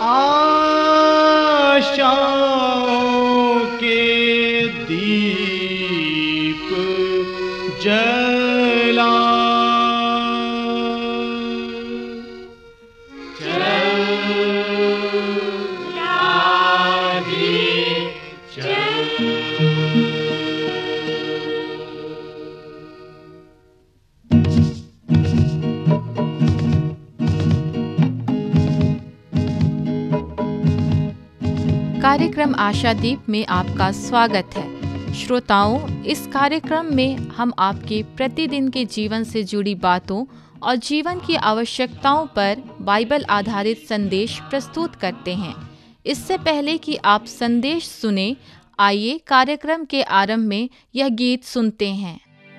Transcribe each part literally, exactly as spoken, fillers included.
आशाओं के दीप जला कार्यक्रम आशादीप में आपका स्वागत है। श्रोताओं, इस कार्यक्रम में हम आपके प्रतिदिन के जीवन से जुड़ी बातों और जीवन की आवश्यकताओं पर बाइबल आधारित संदेश प्रस्तुत करते हैं। इससे पहले कि आप संदेश सुने, आइए कार्यक्रम के आरंभ में यह गीत सुनते हैं।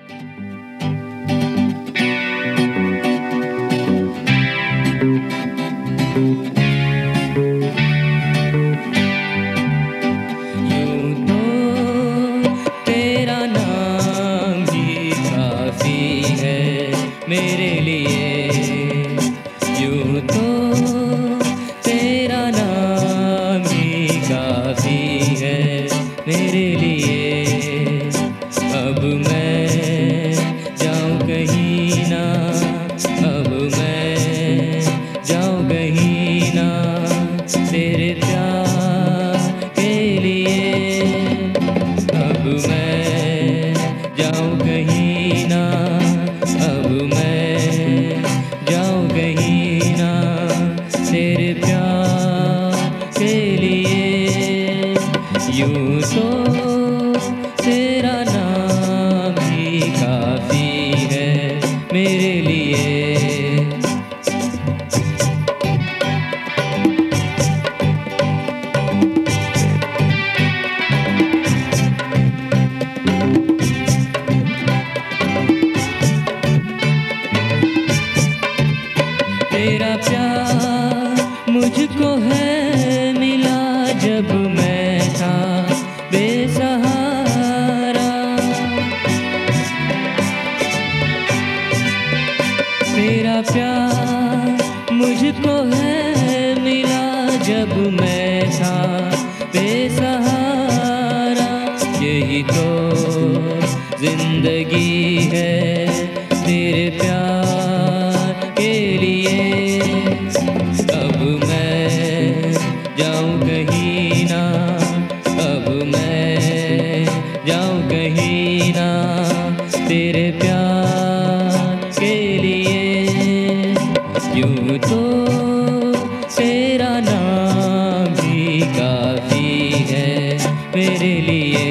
मेरे लिए यूं तो तेरा नाम ही काफ़ी है मेरे लिए। अब मैं जाऊं कहीं ना, अब मैं जाऊं कहीं ना तेरे प्यार के लिए। अब मैं जाऊं कहीं ना, अब मैं जाऊं कहीं ना तेरे प्यार के लिए। यूं तो तेरा नाम ही काफ़ी है मेरे लिए। तेरा प्यार मुझको है मिला जब मैं था बेसहारा। तेरा प्यार मुझको है मिला जब मैं था बेसहारा। यही तो जिंदगी है तेरे प्यार के लिए। अब मैं जाऊं कहीं ना, अब मैं जाऊं कहीं ना तेरे प्यार के लिए। यूं तो तेरा नाम भी काफ़ी है मेरे लिए।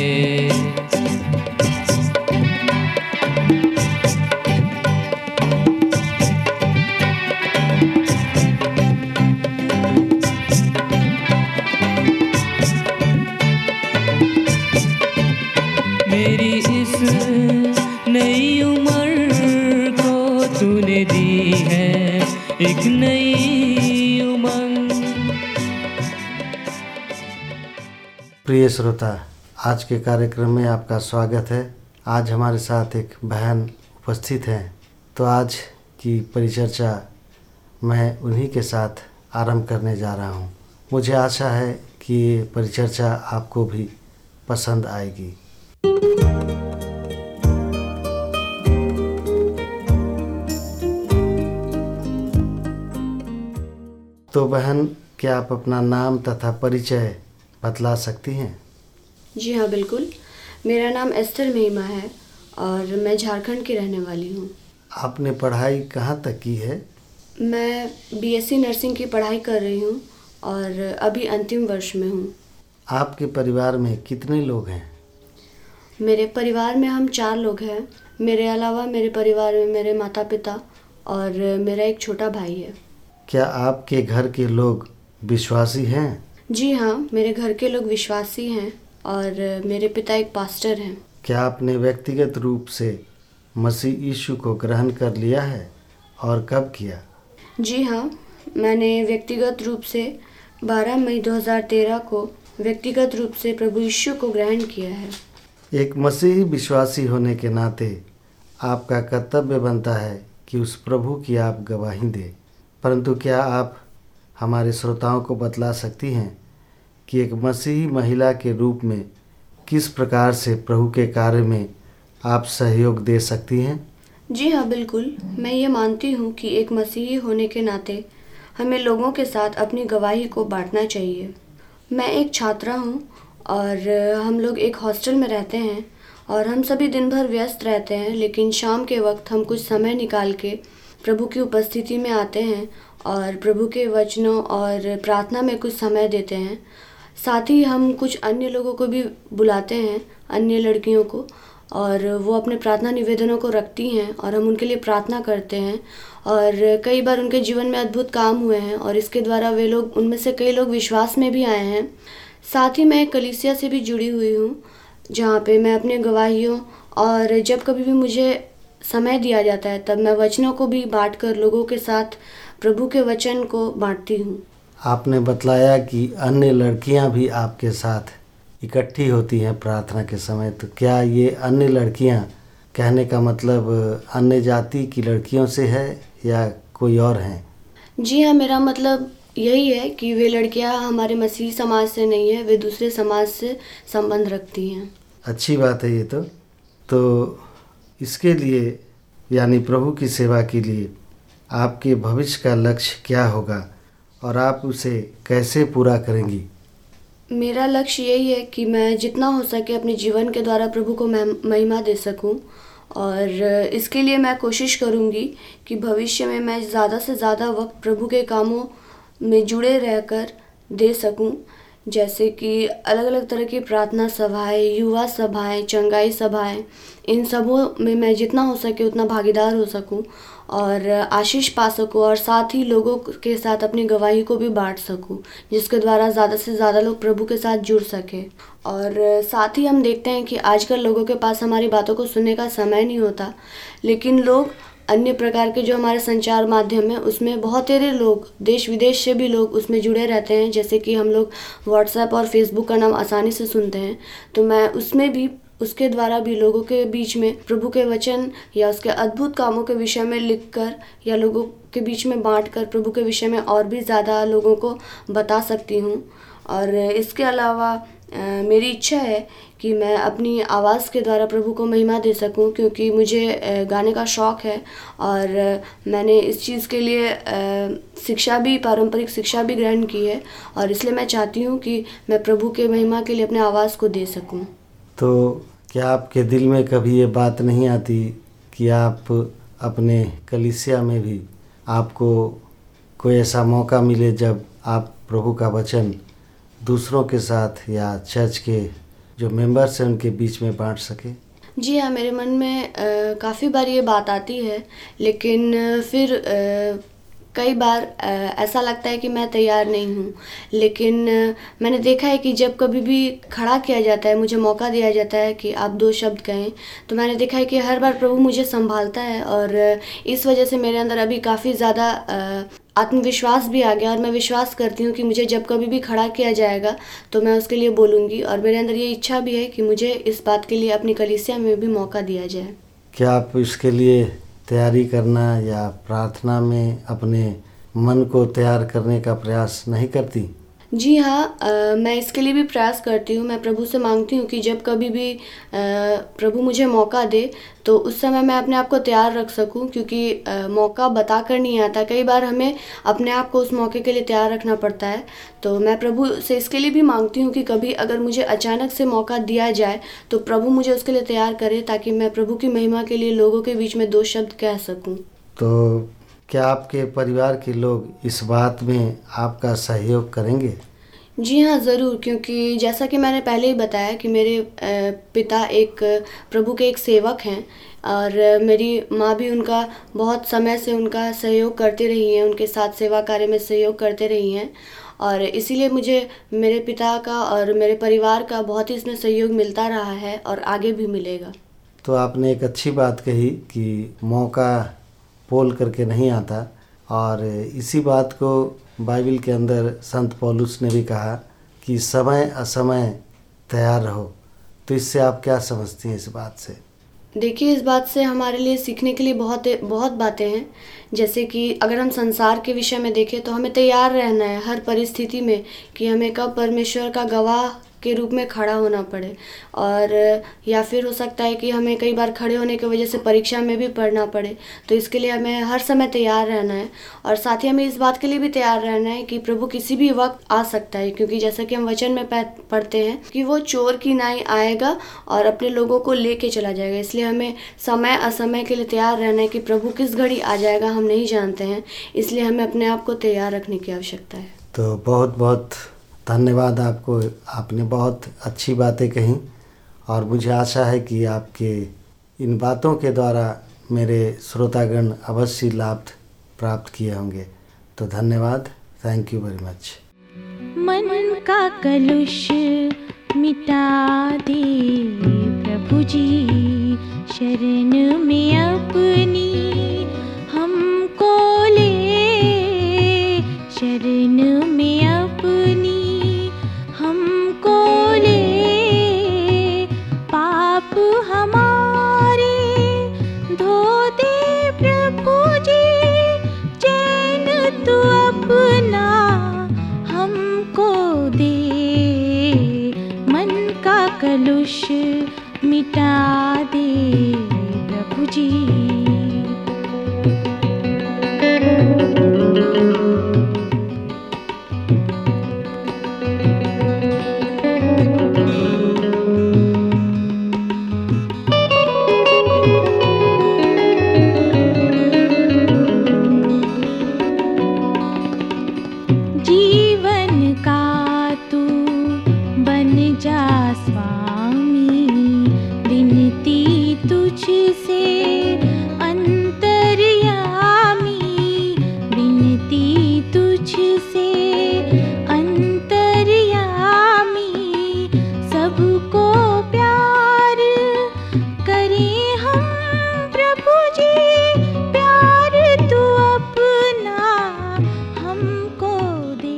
मेरी इस नई उम्र को तूने दी है एक नई उमंग। प्रिय श्रोता, आज के कार्यक्रम में आपका स्वागत है। आज हमारे साथ एक बहन उपस्थित हैं, तो आज की परिचर्चा मैं उन्हीं के साथ आरंभ करने जा रहा हूं। मुझे आशा है कि ये परिचर्चा आपको भी पसंद आएगी। तो बहन, क्या आप अपना नाम तथा परिचय बतला सकती हैं? जी हाँ, बिल्कुल। मेरा नाम एस्टर महिमा है और मैं झारखंड की रहने वाली हूँ। आपने पढ़ाई कहाँ तक की है? मैं बीएससी नर्सिंग की पढ़ाई कर रही हूँ और अभी अंतिम वर्ष में हूँ। आपके परिवार में कितने लोग हैं? मेरे परिवार में हम चार लोग हैं। मेरे अलावा मेरे परिवार में मेरे माता पिता और मेरा एक छोटा भाई है। क्या आपके घर के लोग विश्वासी हैं? जी हाँ, मेरे घर के लोग विश्वासी हैं और मेरे पिता एक पास्टर हैं। क्या आपने व्यक्तिगत रूप से मसीह यीशु को ग्रहण कर लिया है और कब किया? जी हाँ, मैंने व्यक्तिगत रूप से बारह मई दो हज़ार तेरह को व्यक्तिगत रूप से प्रभु यीशु को ग्रहण किया है। एक मसीही विश्वासी होने के नाते आपका कर्तव्य बनता है कि उस प्रभु की आप गवाही दें, परंतु क्या आप हमारे श्रोताओं को बतला सकती हैं कि एक मसीही महिला के रूप में किस प्रकार से प्रभु के कार्य में आप सहयोग दे सकती हैं? जी हाँ, बिल्कुल। मैं ये मानती हूँ कि एक मसीही होने के नाते हमें लोगों के साथ अपनी गवाही को बांटना चाहिए। मैं एक छात्रा हूँ और हम लोग एक हॉस्टल में रहते हैं और हम सभी दिन भर व्यस्त रहते हैं, लेकिन शाम के वक्त हम कुछ समय निकाल के प्रभु की उपस्थिति में आते हैं और प्रभु के वचनों और प्रार्थना में कुछ समय देते हैं। साथ ही हम कुछ अन्य लोगों को भी बुलाते हैं, अन्य लड़कियों को, और वो अपने प्रार्थना निवेदनों को रखती हैं और हम उनके लिए प्रार्थना करते हैं। और कई बार उनके जीवन में अद्भुत काम हुए हैं और इसके द्वारा वे लोग, उनमें से कई लोग विश्वास में भी आए हैं। साथ ही मैं एक कलीसिया से भी जुड़ी हुई हूँ, जहाँ पे मैं अपने गवाहियों और जब कभी भी मुझे समय दिया जाता है तब मैं वचनों को भी बांट कर लोगों के साथ प्रभु के वचन को बांटती हूँ। आपने बतलाया कि अन्य लड़कियां भी आपके साथ इकट्ठी होती हैं प्रार्थना के समय, तो क्या ये अन्य लड़कियां, कहने का मतलब अन्य जाति की लड़कियों से है या कोई और हैं? जी हाँ, मेरा मतलब यही है कि वे लड़कियां हमारे मसीही समाज से नहीं है, वे दूसरे समाज से संबंध रखती हैं। अच्छी बात है ये तो। तो इसके लिए, यानी प्रभु की सेवा के लिए आपके भविष्य का लक्ष्य क्या होगा और आप उसे कैसे पूरा करेंगी? मेरा लक्ष्य यही है कि मैं जितना हो सके अपने जीवन के द्वारा प्रभु को महिमा दे सकूं, और इसके लिए मैं कोशिश करूंगी कि भविष्य में मैं ज़्यादा से ज़्यादा वक्त प्रभु के कामों में जुड़े रहकर दे सकूं, जैसे कि अलग अलग तरह की प्रार्थना सभाएं, युवा सभाएं, चंगाई सभाएं, इन सबों में मैं जितना हो सके उतना भागीदार हो सकूं और आशीष पा सकूं, और साथ ही लोगों के साथ अपनी गवाही को भी बांट सकूं, जिसके द्वारा ज़्यादा से ज़्यादा लोग प्रभु के साथ जुड़ सके। और साथ ही हम देखते हैं कि आजकल लोगों के पास हमारी बातों को सुनने का समय नहीं होता, लेकिन लोग अन्य प्रकार के जो हमारे संचार माध्यम है उसमें बहुत सारे लोग, देश विदेश से भी लोग उसमें जुड़े रहते हैं। जैसे कि हम लोग व्हाट्सएप और फेसबुक का नाम आसानी से सुनते हैं, तो मैं उसमें भी, उसके द्वारा भी लोगों के बीच में प्रभु के वचन या उसके अद्भुत कामों के विषय में लिखकर या लोगों के बीच में बांटकर प्रभु के विषय में और भी ज़्यादा लोगों को बता सकती हूँ। और इसके अलावा आ, मेरी इच्छा है कि मैं अपनी आवाज़ के द्वारा प्रभु को महिमा दे सकूं, क्योंकि मुझे गाने का शौक़ है और मैंने इस चीज़ के लिए शिक्षा भी, पारंपरिक शिक्षा भी ग्रहण की है, और इसलिए मैं चाहती हूं कि मैं प्रभु के महिमा के लिए अपने आवाज़ को दे सकूं। तो क्या आपके दिल में कभी ये बात नहीं आती कि आप अपने कलीसिया में भी आपको कोई ऐसा मौका मिले जब आप प्रभु का वचन दूसरों के साथ या चर्च के जो मेंबर्स हैं उनके बीच में बांट सके? जी हाँ, मेरे मन में काफ़ी बार ये बात आती है, लेकिन फिर आ, कई बार ऐसा लगता है कि मैं तैयार नहीं हूँ। लेकिन मैंने देखा है कि जब कभी भी खड़ा किया जाता है, मुझे मौका दिया जाता है कि आप दो शब्द कहें, तो मैंने देखा है कि हर बार प्रभु मुझे संभालता है, और इस वजह से मेरे अंदर अभी काफ़ी ज़्यादा आत्मविश्वास भी आ गया, और मैं विश्वास करती हूँ कि मुझे जब कभी भी खड़ा किया जाएगा तो मैं उसके लिए बोलूँगी। और मेरे अंदर ये इच्छा भी है कि मुझे इस बात के लिए अपनी कलीसिया में भी मौका दिया जाए। क्या आप इसके लिए तैयारी करना या प्रार्थना में अपने मन को तैयार करने का प्रयास नहीं करती? जी हाँ, आ, मैं इसके लिए भी प्रयास करती हूँ। मैं प्रभु से मांगती हूँ कि जब कभी भी आ, प्रभु मुझे मौका दे तो उस समय मैं अपने आप को तैयार रख सकूँ, क्योंकि आ, मौका बता कर नहीं आता, कई बार हमें अपने आप को उस मौके के लिए तैयार रखना पड़ता है। तो मैं प्रभु से इसके लिए भी मांगती हूँ कि कभी अगर मुझे अचानक से मौका दिया जाए तो प्रभु मुझे उसके लिए तैयार करे, ताकि मैं प्रभु की महिमा के लिए लोगों के बीच में दो शब्द कह सकूँ। तो क्या आपके परिवार के लोग इस बात में आपका सहयोग करेंगे? जी हाँ, ज़रूर, क्योंकि जैसा कि मैंने पहले ही बताया कि मेरे पिता एक प्रभु के एक सेवक हैं, और मेरी माँ भी उनका बहुत समय से उनका सहयोग करती रही हैं, उनके साथ सेवा कार्य में सहयोग करते रही हैं, और इसीलिए मुझे मेरे पिता का और मेरे परिवार का बहुत ही इसमें सहयोग मिलता रहा है और आगे भी मिलेगा। तो आपने एक अच्छी बात कही कि मौका पोल करके नहीं आता, और इसी बात को बाइबल के अंदर संत पौलुस ने भी कहा कि समय असमय तैयार रहो। तो इससे आप क्या समझती हैं इस बात से? देखिए, इस बात से हमारे लिए सीखने के लिए बहुत बहुत बातें हैं। जैसे कि अगर हम संसार के विषय में देखें तो हमें तैयार रहना है हर परिस्थिति में कि हमें कब परमेश्वर का गवाह के रूप में खड़ा होना पड़े, और या फिर हो सकता है कि हमें कई बार खड़े होने की वजह से परीक्षा में भी पढ़ना पड़े। तो इसके लिए हमें हर समय तैयार रहना है, और साथ ही हमें इस बात के लिए भी तैयार रहना है कि प्रभु किसी भी वक्त आ सकता है, क्योंकि जैसा कि हम वचन में पढ़ते हैं कि वो चोर की नाई आएगा और अपने लोगों को लेके चला जाएगा। इसलिए हमें समय असमय के लिए तैयार रहना है कि प्रभु किस घड़ी आ जाएगा हम नहीं जानते हैं, इसलिए हमें अपने आप को तैयार रखने की आवश्यकता है। तो बहुत बहुत धन्यवाद आपको, आपने बहुत अच्छी बातें कही, और मुझे आशा है कि आपके इन बातों के द्वारा मेरे श्रोतागण अवश्य लाभ प्राप्त किए होंगे। तो धन्यवाद, थैंक यू वेरी मच। मन का कलुष मिटा दे प्रभु जी, शरण में अपनी हमको ले, शरण में अपनी हमको ले, पाप हमारे धो दे प्रभु जी, चैन तू अपना हमको दे, मन का कलुष मिटा दे प्रभु जी। जीवन का तू बन जा स्वामी, विनती तुझसे अंतर्यामी, विनती तुझसे अंतर्यामी, सबको प्यार करें हम प्रभु जी, प्यार तू अपना हमको दे,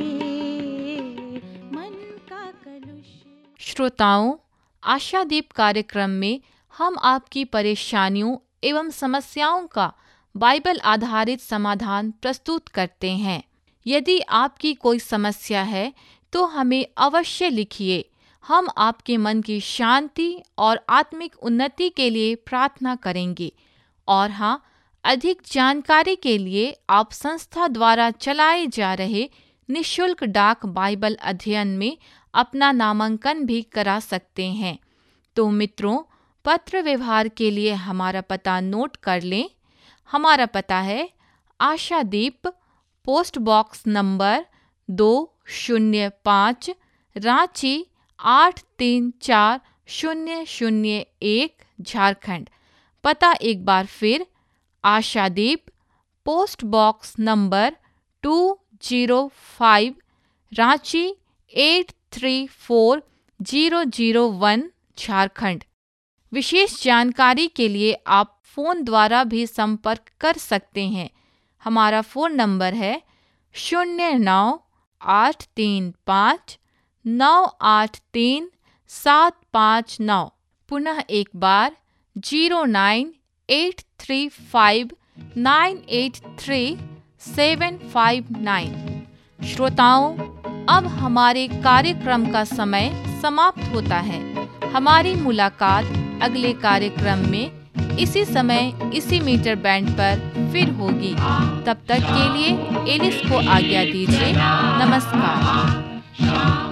मन का कलुष। श्रोताओं, आशादीप कार्यक्रम में हम आपकी परेशानियों एवं समस्याओं का बाइबल आधारित समाधान प्रस्तुत करते हैं। यदि आपकी कोई समस्या है तो हमें अवश्य लिखिए। हम आपके मन की शांति और आत्मिक उन्नति के लिए प्रार्थना करेंगे। और हाँ, अधिक जानकारी के लिए आप संस्था द्वारा चलाए जा रहे निःशुल्क डाक बाइबल अध्ययन में अपना नामांकन भी करा सकते हैं। तो मित्रों, पत्र व्यवहार के लिए हमारा पता नोट कर लें। हमारा पता है आशादीप, पोस्ट बॉक्स नंबर दो शून्य पाँच, रांची आठ तीन चार शून्य शून्य एक, झारखंड। पता एक बार फिर, Ashadeep, post box number two zero five, Ranchi eight three four zero zero one, Jharkhand. विशेष जानकारी के लिए आप फ़ोन द्वारा भी संपर्क कर सकते हैं। हमारा फ़ोन नंबर है शून्य नौ आठ तीन पाँच नौ आठ तीन सात पाँच नौ। पुनः एक बार zero nine eight three five nine eight three seven five nine. श्रोताओं, अब हमारे कार्यक्रम का समय समाप्त होता है। हमारी मुलाकात अगले कार्यक्रम में इसी समय इसी मीटर बैंड पर फिर होगी। तब तक के लिए एलिस को आज्ञा दीजिए। नमस्कार।